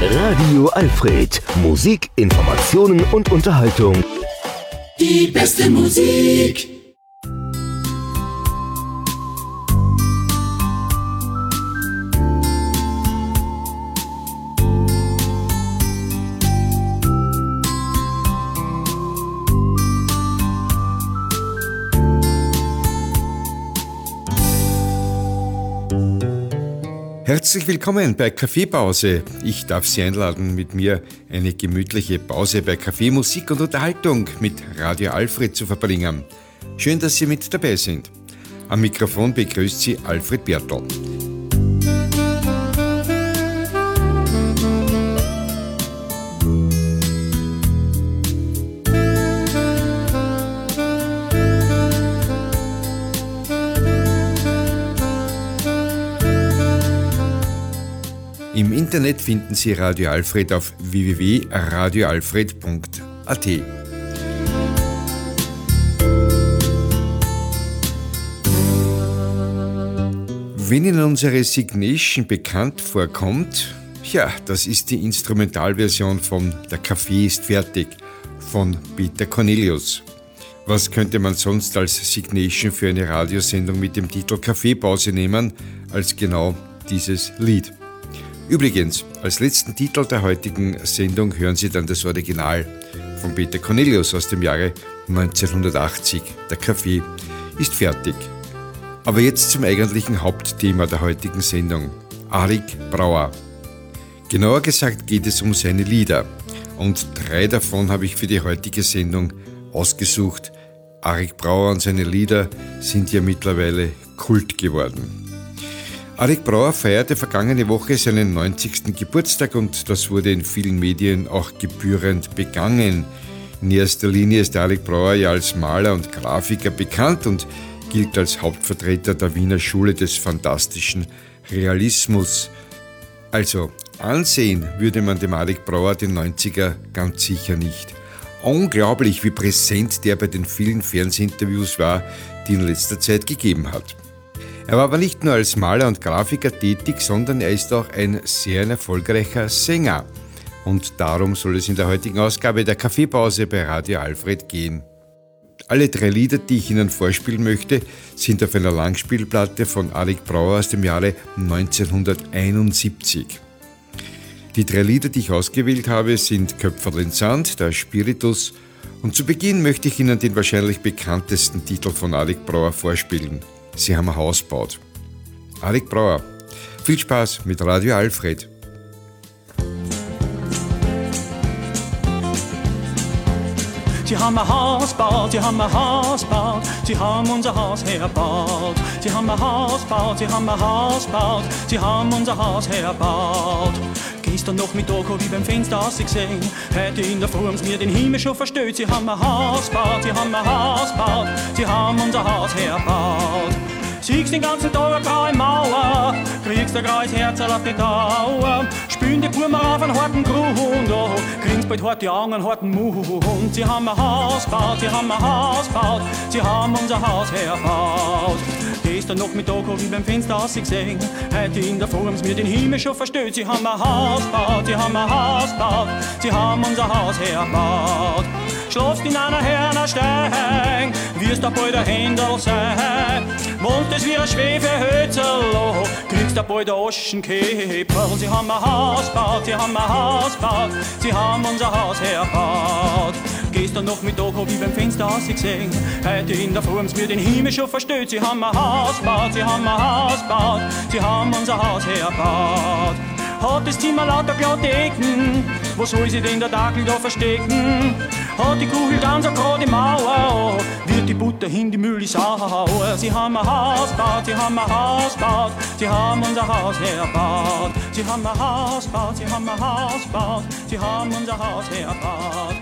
Radio Alfred. Musik, Informationen und Unterhaltung. Die beste Musik. Herzlich willkommen bei Kaffeepause. Ich darf Sie einladen, mit mir eine gemütliche Pause bei Kaffee, Musik und Unterhaltung mit Radio Alfred zu verbringen. Schön, dass Sie mit dabei sind. Am Mikrofon begrüßt Sie Alfred Bertl. Im Internet finden Sie Radio Alfred auf www.radioalfred.at. Wenn Ihnen unsere Signation bekannt vorkommt, ja, das ist die Instrumentalversion von Der Kaffee ist fertig von Peter Cornelius. Was könnte man sonst als Signation für eine Radiosendung mit dem Titel Kaffeepause nehmen, als genau dieses Lied? Übrigens, als letzten Titel der heutigen Sendung hören Sie dann das Original von Peter Cornelius aus dem Jahre 1980. Der Kaffee ist fertig. Aber jetzt zum eigentlichen Hauptthema der heutigen Sendung. Arik Brauer. Genauer gesagt geht es um seine Lieder. Und 3 davon habe ich für die heutige Sendung ausgesucht. Arik Brauer und seine Lieder sind ja mittlerweile Kult geworden. Arik Brauer feierte vergangene Woche seinen 90. Geburtstag und das wurde in vielen Medien auch gebührend begangen. In erster Linie ist Arik Brauer ja als Maler und Grafiker bekannt und gilt als Hauptvertreter der Wiener Schule des fantastischen Realismus. Also ansehen würde man dem Arik Brauer den 90er ganz sicher nicht. Unglaublich, wie präsent der bei den vielen Fernsehinterviews war, die in letzter Zeit gegeben hat. Er war aber nicht nur als Maler und Grafiker tätig, sondern er ist auch ein sehr erfolgreicher Sänger. Und darum soll es in der heutigen Ausgabe der Kaffeepause bei Radio Alfred gehen. Alle 3 Lieder, die ich Ihnen vorspielen möchte, sind auf einer Langspielplatte von Arik Brauer aus dem Jahre 1971. Die 3 Lieder, die ich ausgewählt habe, sind Köpferl in Sand, der Spiritus und zu Beginn möchte ich Ihnen den wahrscheinlich bekanntesten Titel von Arik Brauer vorspielen. Sie haben ein Haus gebaut. Arik Brauer. Viel Spaß mit Radio Alfred. Sie haben ein Haus gebaut, sie haben ein Haus gebaut, sie haben unser Haus hergebaut. Sie haben ein Haus gebaut, sie haben ein Haus gebaut, sie haben unser Haus hergebaut. Gestern noch mit Doku wie beim Fenster ausgesehen, heute in der Früh haben's mir den Himmel schon verstellt. Sie haben ein Haus gebaut, sie haben ein Haus gebaut, sie haben unser Haus hergebaut. Siehst den ganzen Tag eine graue Mauer, kriegst ein graues Herz auf die Dauer. Spülen die Burmen auf einen harten Grund, oh, kriegst bald harte Augen, einen harten Mund. Sie haben ein Haus gebaut, sie haben ein Haus gebaut, sie haben unser Haus hergebaut. Gestern noch mit Doku wie beim Fenster ausgesehen, heute in der Früh haben's mir den Himmel schon verstellt. Sie haben ein Haus gebaut, sie haben ein Haus gebaut, sie haben unser Haus hergebaut. Schlafst in einer Hörnerstein, wirst ein bald ein Händel sein. Wohnt es wie ein Schwefelhölzerl, oh, kriegst ein bald ein Aschenkäpel. Sie haben ein Haus gebaut, sie haben ein Haus gebaut, sie haben unser Haus hergebaut. Gestern noch mit Doku wie beim Fenster ausgesehen, heute in der Früh haben's mir den Himmel schon verstellt. Sie haben ein Haus gebaut, sie haben ein Haus gebaut, sie haben unser Haus hergebaut. Hat das Zimmer lauter Bibliotheken, wo soll sie denn der Dackel da verstecken? Hat die Kugel ganz eine gerade Mauer, oh, wird die Butter hin die Mühle sauer. Sie haben ein Haus gebaut, sie haben ein Haus gebaut, sie haben unser Haus hergebaut. Sie haben ein Haus gebaut, sie haben ein Haus gebaut, sie haben unser Haus hergebaut.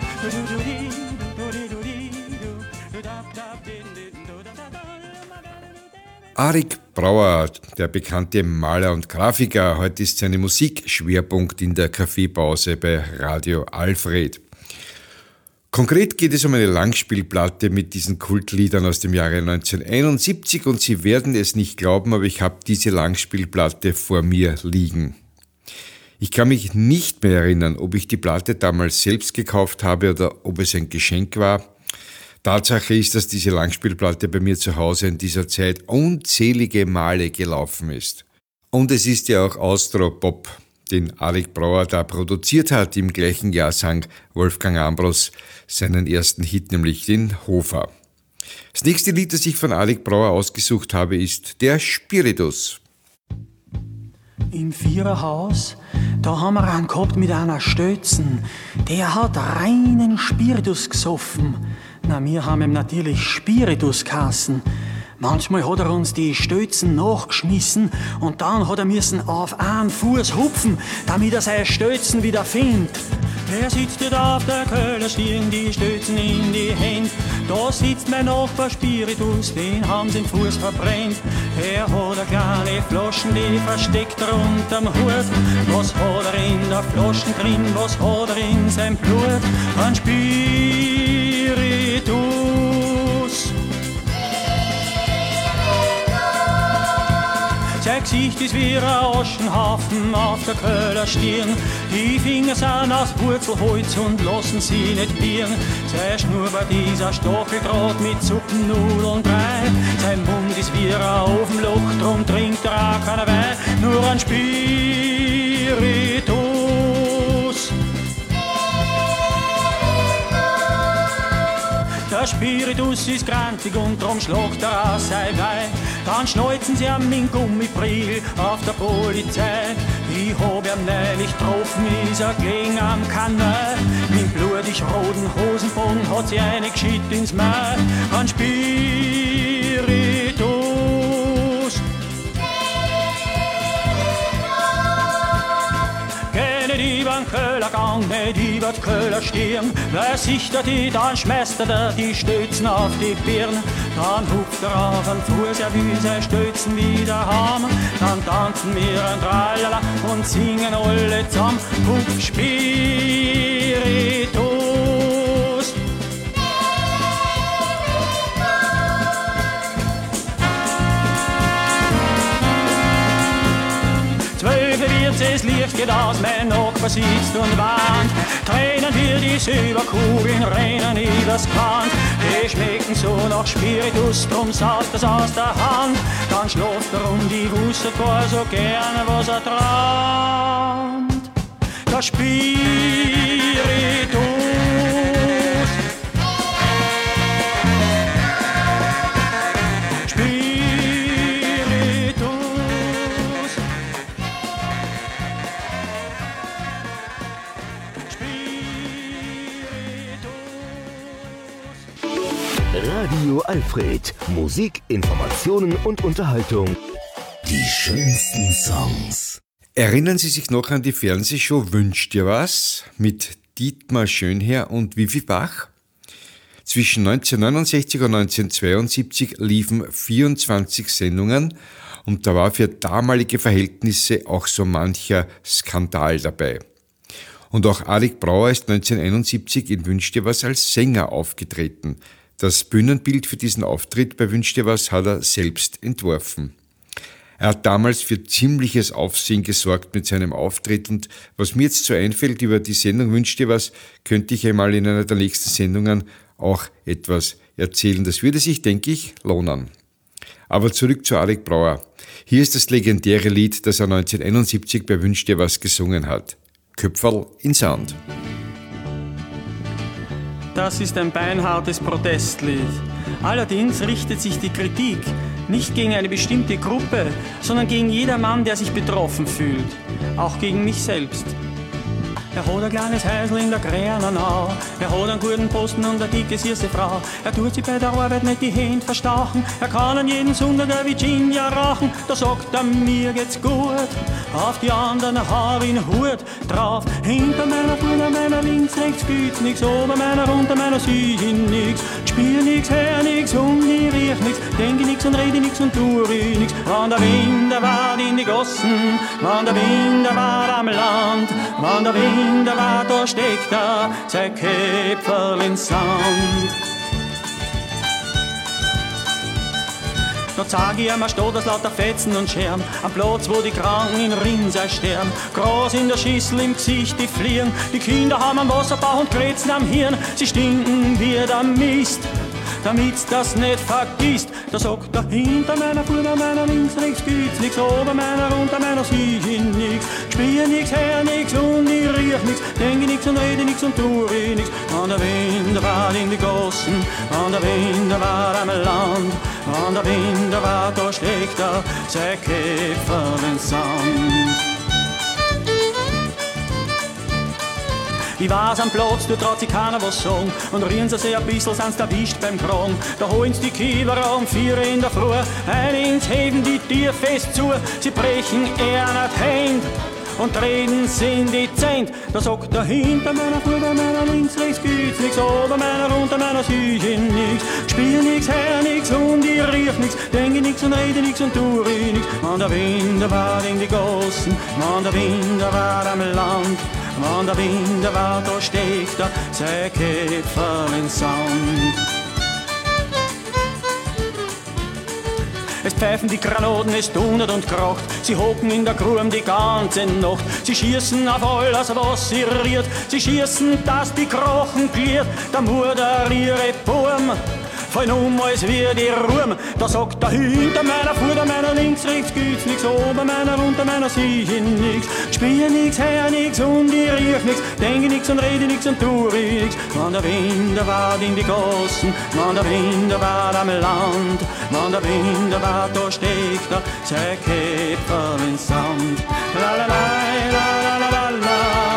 Arik Brauer, der bekannte Maler und Grafiker. Heute ist seine Musik Schwerpunkt in der Kaffeepause bei Radio Alfred. Konkret geht es um eine Langspielplatte mit diesen Kultliedern aus dem Jahre 1971 und Sie werden es nicht glauben, aber ich habe diese Langspielplatte vor mir liegen. Ich kann mich nicht mehr erinnern, ob ich die Platte damals selbst gekauft habe oder ob es ein Geschenk war. Tatsache ist, dass diese Langspielplatte bei mir zu Hause in dieser Zeit unzählige Male gelaufen ist. Und es ist ja auch Austropop, den Alec Brouwer da produziert hat. Im gleichen Jahr sang Wolfgang Ambros seinen ersten Hit, nämlich den Hofer. Das nächste Lied, das ich von Alec Brouwer ausgesucht habe, ist der Spiritus. Im Viererhaus, da haben wir einen gehabt mit einer Stötzen. Der hat reinen Spiritus gesoffen. Na, wir haben ihm natürlich Spiritus geheißen. Manchmal hat er uns die Stötzen nachgeschmissen und dann hat er müssen auf einen Fuß hupfen, damit er seine Stötzen wieder findet. Der sitzt dort auf der Köllerstirn, die Stötzen in die Hände. Da sitzt mein Nachbar Spiritus, den haben sie den Fuß verbrennt. Er hat eine kleine Flaschen, die versteckt er unterm Hut. Was hat er in der Flaschen drin, was hat er in seinem Blut? Ein Spiritus. Sein Gesicht ist wie ein Aschenhaufen auf der Köhler Stirn. Die Finger sind aus Wurzelholz und lassen sie nicht bieren. Sein Schnurrbart ist ein Stacheldraht mit Suppennudeln Brei. Sein Mund ist wie ein Ofenloch, drum trinkt er auch keiner Wein. Nur ein Spiritus. Der Spiritus ist grantig und drum schlagt er aus sein Wein. Dann schneuzen sie am in Gummibriegel auf der Polizei. Ich hab ihn neulich getroffen, ist er gelegen am Kanal. Mit blutig roten Hosenbogen hat sie eine geschickt ins Maul. Ein Spiritus. Geh nicht über den Köhler Gang, nicht über die Köhler Stirn. Wer sich da die, dann schmeißt er die Stötzen auf die Birne. Dann hupft er auf den Fuß, er will seine Stötzen wieder haben. Dann tanzen wir ein Tralala und singen alle zusammen. Hupf Spiritus. Das Licht geht aus, mein Nachbar sitzt und warnt. Tränen wir die Silberkugeln, rennen übers Band. Die schmecken so nach Spiritus, drum saust das aus der Hand. Dann schläft er um die wusste gar so gerne, was er träumt. Der Spiritus. Radio Alfred. Musik, Informationen und Unterhaltung. Die schönsten Songs. Erinnern Sie sich noch an die Fernsehshow Wünsch dir was? Mit Dietmar Schönherr und Vivi Bach? Zwischen 1969 und 1972 liefen 24 Sendungen und da war für damalige Verhältnisse auch so mancher Skandal dabei. Und auch Alec Brouwer ist 1971 in Wünsch dir was als Sänger aufgetreten. Das Bühnenbild für diesen Auftritt bei Wünsch dir was hat er selbst entworfen. Er hat damals für ziemliches Aufsehen gesorgt mit seinem Auftritt und was mir jetzt so einfällt über die Sendung Wünsch dir was, könnte ich einmal in einer der nächsten Sendungen auch etwas erzählen. Das würde sich, denke ich, lohnen. Aber zurück zu Alec Brouwer. Hier ist das legendäre Lied, das er 1971 bei Wünsch dir was gesungen hat. Köpferl in Sound. Das ist ein beinhartes Protestlied. Allerdings richtet sich die Kritik nicht gegen eine bestimmte Gruppe, sondern gegen jedermann, der sich betroffen fühlt. Auch gegen mich selbst. Er hat ein kleines Häusl in der Gränernau. Er hat einen guten Posten und eine dicke, süße Frau. Er tut sich bei der Arbeit nicht die Hände verstauchen. Er kann an jeden Sonntag ein Virginia rauchen. Da sagt er, mir geht's gut. Auf die anderen hab ich einen Hut drauf. Hinter meiner, vorne meiner, links, rechts gibt's nix. Ober meiner, unter meiner, sieh ich nix. Spiel nix, hör nix und ich riech nix. Denke nix und rede nix und tu ich nix. Wann der Wind wart in die Gossen, wann der Wind wart am Land, wann der Wind wart, da steckt er sein Köpferl in Sand. Da zeig ich ihm, steht das lauter Fetzen und Scherben am Platz, wo die Kranken in Rinnsal sterben. Gras in der Schüssel, im Gesicht die Fliegen, die Kinder haben am Wasserbauch und Krätzen am Hirn. Sie stinken wie der Mist, damit's das nicht vergisst. Da sagt er, hinter meiner, vor meiner, links, rechts gibt's nix, ober meiner, unter meiner sieh ich nix. Spiel nix, hör nix und ich riech nix, denke nix und rede nix und tu ich nix. An der Wind war in die Gossen, an der Wind war am Land, an der Wind war, da steckt er, sein Käfer in Sand. Ich weiß am Platz, du traut sich keiner was sagen. Und rühren sie sich ein bisschen, sind's erwischt beim Kragen. Da holen's die Kiewer um 4 in der Früh, ein ins Heben die Tür fest zu. Sie brechen nicht Hand und treten sie in die Zent. Da sagt er, hinter meiner, vor meiner, links, rechts gibt's nix, ober meiner, unter meiner sieh ich nix. Spiel nix, hör nix und ich riech nix, denke nix und rede nix und tu ich nix. An der Wind war in die Gossen, an der Wind war am Land, an der Wind war, da steckt er, sein Käfer in Sand. Es pfeifen die Granaten, es donnert und kracht. Sie hocken in der Grube die ganze Nacht. Sie schießen auf alles, was sie rührt. Sie schießen, dass die Krochen gliert. Der Mörder ihre Burm fallen als wie die Ruhm. Da sagt er, hinter meiner, vor meiner, links, rechts gibt's nix, ober meiner, unter meiner sieh ich nix. Spiel nix, hör nix und ich riech nix, denke nix und rede nix und tu ich nix. Man der Wind war in die Gossen, man der Wind war am Land, man der Wind war, da steckt er, sein Käfer in Sand. La la la la la la la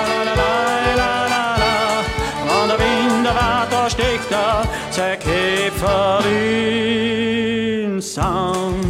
la, der Wind war, da steckt er, sein Käfer im Sand.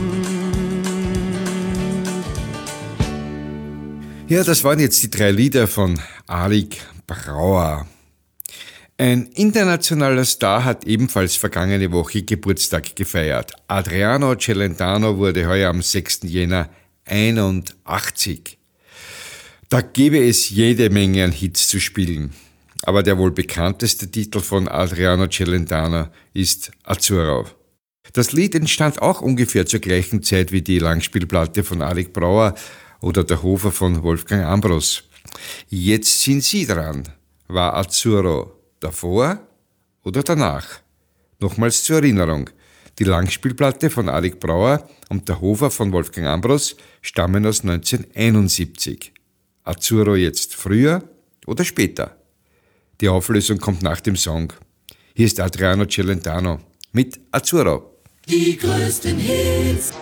Ja, das waren jetzt die 3 Lieder von Alig Brauer. Ein internationaler Star hat ebenfalls vergangene Woche Geburtstag gefeiert. Adriano Celentano wurde heuer am 6. Jänner 81. Da gäbe es jede Menge an Hits zu spielen. Aber der wohl bekannteste Titel von Adriano Celentano ist Azzurro. Das Lied entstand auch ungefähr zur gleichen Zeit wie die Langspielplatte von Alig Brauer oder der Hofer von Wolfgang Ambros. Jetzt sind Sie dran. War Azzurro davor oder danach? Nochmals zur Erinnerung. Die Langspielplatte von Alig Brauer und der Hofer von Wolfgang Ambros stammen aus 1971. Azzurro jetzt früher oder später? Die Auflösung kommt nach dem Song. Hier ist Adriano Celentano mit Azzurro. Die größten Hits.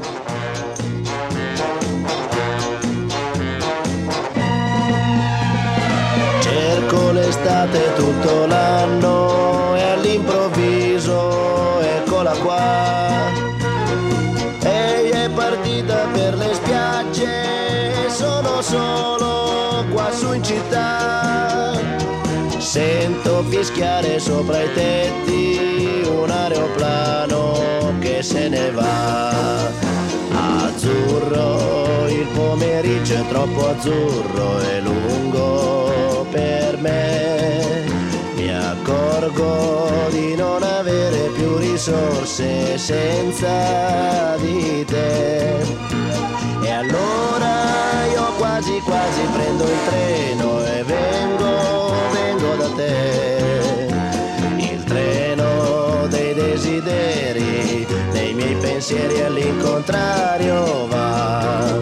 Cerco l'estate tutto l'anno e all'improvviso eccola qua. Ehi è partita per le spiagge, sono solo qua su in città. Sento fischiare sopra i tetti un aeroplano che se ne va. Azzurro, il pomeriggio è troppo azzurro e lungo per me. Mi accorgo di non avere più risorse senza di te. E allora io quasi quasi prendo il treno e vengo da te. Il treno dei desideri, nei miei pensieri all'incontrario va.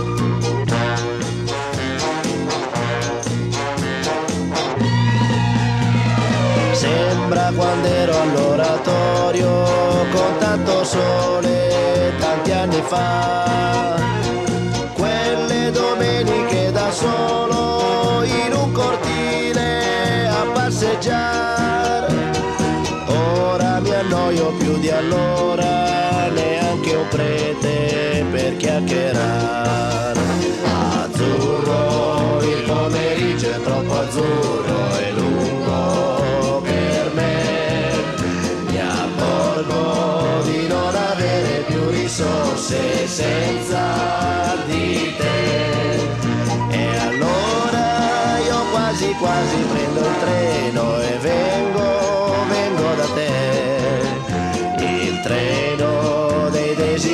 Sembra quando ero all'oratorio con tanto sole tanti anni fa. Quelle domeniche da solo in un cortile a passeggiare. Ora mi annoio più di allora, neanche un prete per chiacchierare. Azzurro, il pomeriggio è troppo azzurro e lungo per me. Mi accorgo di non avere più risorse senza di te. E allora io quasi quasi prendo il treno e vengo da te. Il treno dei desideri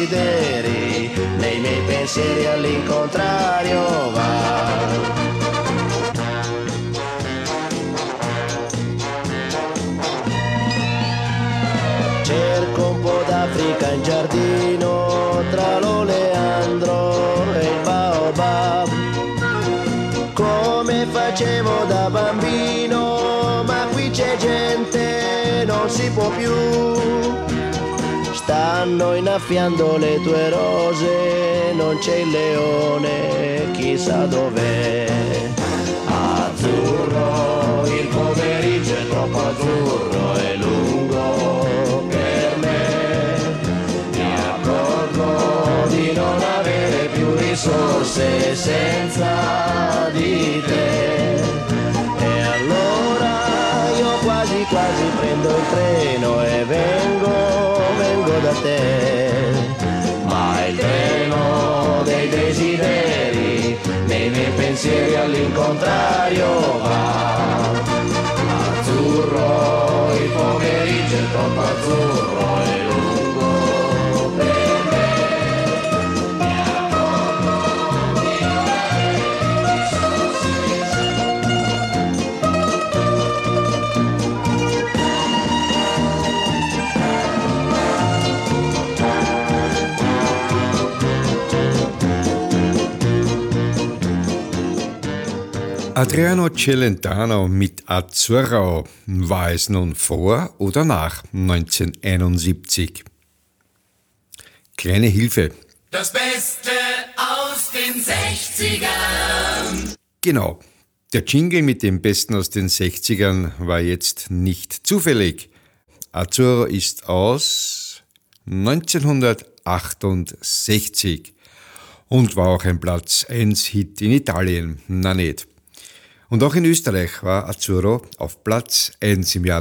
pensieri all'incontrario va. Cerco un po' d'Africa in giardino, tra l'oleandro e il baobab, come facevo da bambino, ma qui c'è gente, non si può più. Stanno innaffiando le tue rose, non c'è il leone, chissà dov'è. Azzurro, il pomeriggio è troppo azzurro, è lungo per me. Mi accorgo di non avere più risorse senza di te. E allora io quasi quasi prendo il treno e vengo da te. Ma il treno dei desideri, nei miei pensieri all'incontrario va. Azzurro, il pomeriggio è troppo azzurro, è lungo per me. Mi accorgo di non avere Adriano Celentano mit Azzurro. War es nun vor oder nach 1971? Kleine Hilfe. Das Beste aus den 60ern. Genau. Der Jingle mit dem Besten aus den 60ern war jetzt nicht zufällig. Azzurro ist aus 1968 und war auch ein Platz 1 Hit in Italien. Na nicht. Und auch in Österreich war Azzurro auf Platz 1 im Jahr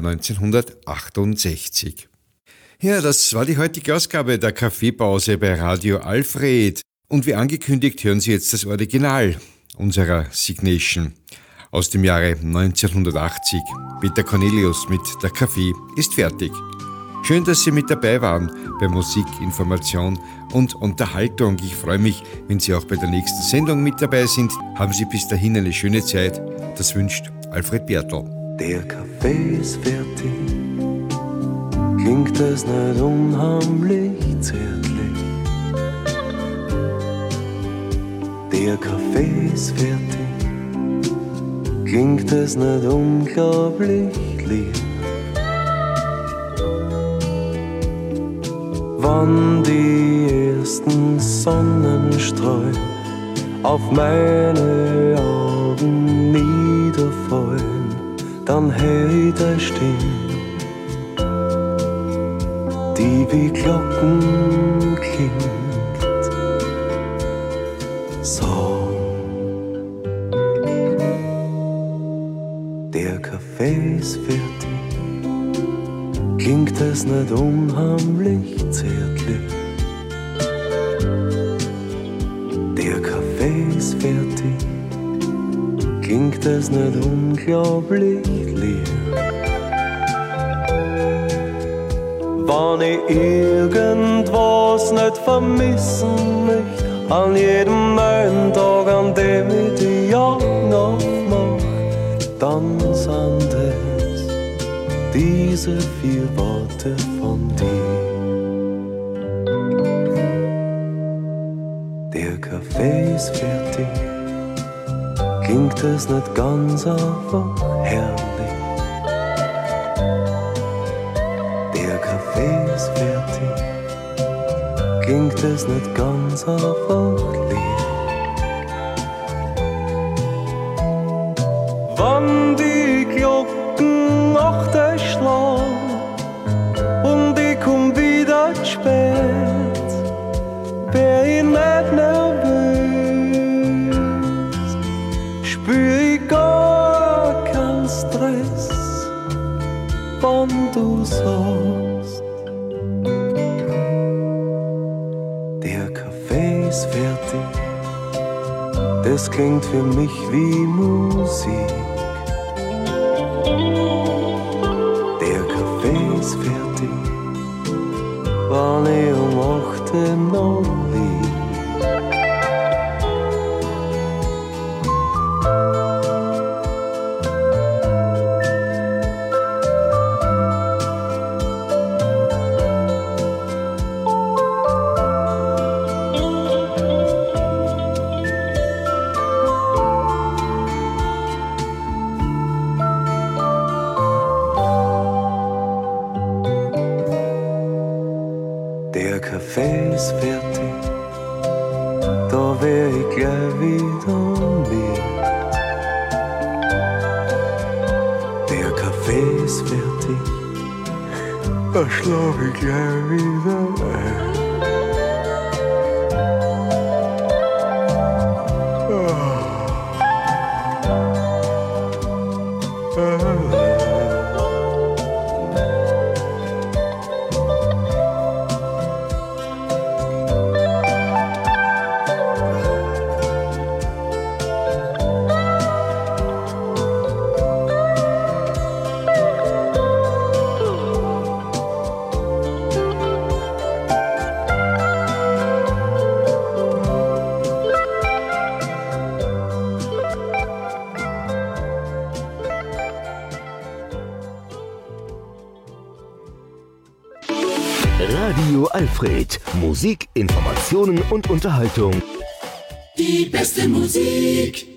1968. Ja, das war die heutige Ausgabe der Kaffeepause bei Radio Alfred. Und wie angekündigt hören Sie jetzt das Original unserer Signation aus dem Jahre 1980. Peter Cornelius mit Der Kaffee ist fertig. Schön, dass Sie mit dabei waren bei Musik, Information und Unterhaltung. Ich freue mich, wenn Sie auch bei der nächsten Sendung mit dabei sind. Haben Sie bis dahin eine schöne Zeit. Das wünscht Alfred Bertl. Der Kaffee ist fertig, klingt das nicht unheimlich zärtlich. Der Kaffee ist fertig, klingt das nicht unglaublich lieb. Wann die ersten Sonnenstrahlen auf meine Augen niederfallen, dann hör ich deine Stimme, die wie Glocken klingt. So, der Kaffee ist fertig, klingt es nicht unheimlich zärtlich. Der Kaffee ist fertig, klingt es nicht unglaublich leer. Wenn ich irgendwas nicht vermissen möchte, an jedem neuen Tag, an dem ich die Augen aufmach, dann sind es diese 4 Worte von dir. Der Kaffee ist fertig, klingt es nicht ganz einfach herrlich. Der Kaffee ist fertig, klingt es nicht ganz einfach leer. Wann die Glocken 8 schlagen und ich komm wieder zu spät, wär ich nicht nervös, spür ich gar keinen Stress, wann du sagst, der Kaffee ist fertig. Das klingt für mich wie Musik. Der Kaffee ist fertig, wann ich um 8 noch lieg. ist fertig, da wär ich gleich wieder mit. Der Kaffee ist fertig, da schlaf ich gleich wieder ein. Radio Alfred. Musik, Informationen und Unterhaltung. Die beste Musik.